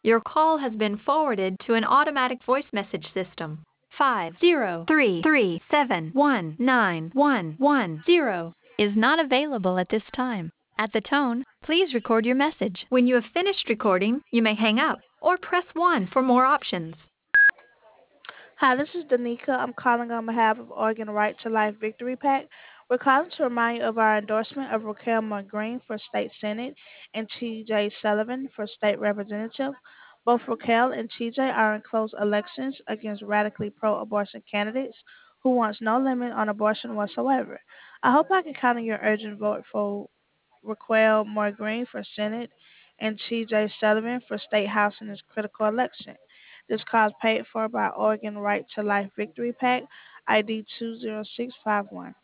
Your call has been forwarded to an automatic voice message system. 50337191110 is not available at this time. At the tone, please record your message. When you have finished recording, you may hang up or press 1 for more options. Hi, this is Danica. I'm calling on behalf of Oregon Right to Life Victory PAC. We're calling to remind you of our endorsement of Raquel Moore Green for State Senate and T.J. Sullivan for State Representative. Both Raquel and T.J. are in close elections against radically pro-abortion candidates who wants no limit on abortion whatsoever. I hope I can count on your urgent vote for Raquel Moore Green for Senate and T.J. Sullivan for State House in this critical election. This cause paid for by Oregon Right to Life Victory PAC, ID 20651.